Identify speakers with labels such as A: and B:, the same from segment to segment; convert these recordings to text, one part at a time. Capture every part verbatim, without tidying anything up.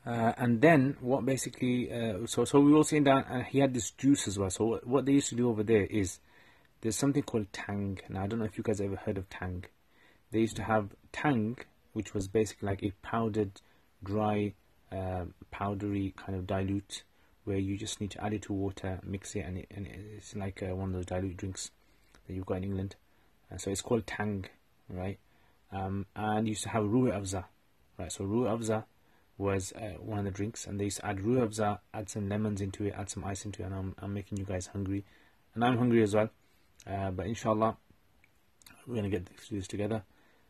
A: Uh, and then what basically, uh, so so we were all sitting down, and he had this juice as well. So what, what they used to do over there is there's something called tang. Now I don't know if you guys ever heard of tang. They used to have tang, which was basically like a powdered, dry, uh, powdery kind of dilute, where you just need to add it to water, mix it, and, it, and it's like uh, one of those dilute drinks that you've got in England. Uh, so it's called tang, right? Um, and you used to have ruh afza, right? So ruh afza was uh, one of the drinks, and they used to add ruh afza, add some lemons into it, add some ice into it, and I'm, I'm making you guys hungry, and I'm hungry as well. Uh, but inshallah, we're gonna get through this together.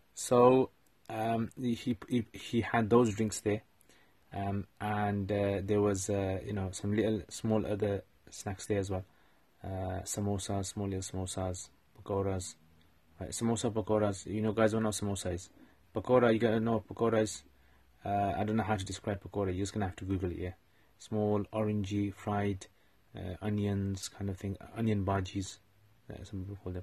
A: So um, he, he he had those drinks there, um, and uh, there was uh, you know some little small other snacks there as well, uh, samosas, small little samosas, pakoras. Right, samosa pakoras. You know, guys don't know samosa is. Pakora, you gotta know pakora is. Uh, I don't know how to describe pakora. You're just gonna have to Google it. Yeah, small orangey fried uh, onions kind of thing, onion bhajis. Uh, some people call them.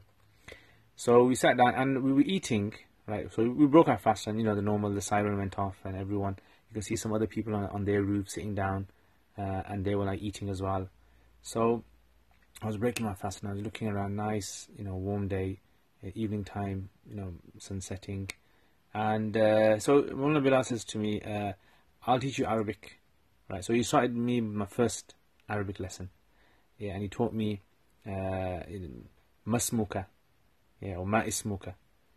A: So we sat down and we were eating. Right, so we broke our fast, and you know the normal, the siren went off, and everyone, you can see some other people on on their roof sitting down, uh, and they were like eating as well. So I was breaking my fast, and I was looking around, nice, you know, warm day, uh, evening time, you know, sun setting, and uh, so Mullah Bilal says to me, uh, "I'll teach you Arabic." Right, so he started me my first Arabic lesson, yeah, and he taught me uh, masmuka, yeah, or ma ismuka.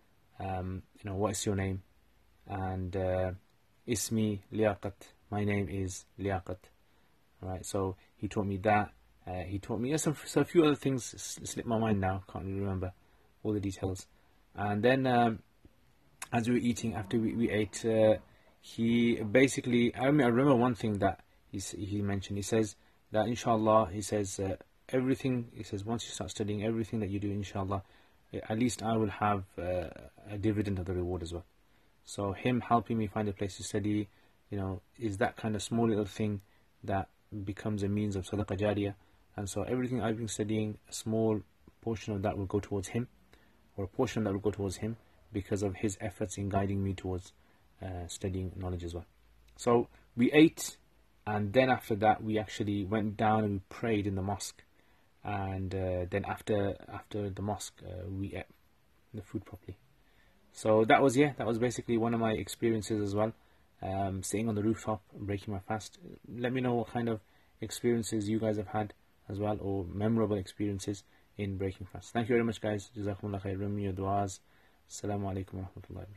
A: Um, you know, what is your name? And uh, ismi Liaqat, my name is Liaqat. Right, so he taught me that. Uh, he taught me yeah, some, so a few other things slip my mind now. Can't really remember all the details. And then um, as we were eating, after we, we ate, uh, he basically, I mean, I remember one thing that he he mentioned. He says that inshallah, he says uh, everything. He says once you start studying, everything that you do, inshallah, at least I will have uh, a dividend of the reward as well. So him helping me find a place to study, you know, is that kind of small little thing that becomes a means of sadaqah jariyah. And so everything I've been studying, a small portion of that will go towards him, or a portion of that will go towards him because of his efforts in guiding me towards uh, studying knowledge as well. So we ate, and then after that we actually went down and we prayed in the mosque. And uh, then after after the mosque, uh, we ate the food properly. So that was yeah, that was basically one of my experiences as well. Um, sitting on the rooftop, breaking my fast. Let me know what kind of experiences you guys have had as well, or memorable experiences in breaking fast. Thank you very much, guys. Jazakumullah khair. Remember your du'as. Assalamu alaikum wa rahmatullahi wa barakatuh.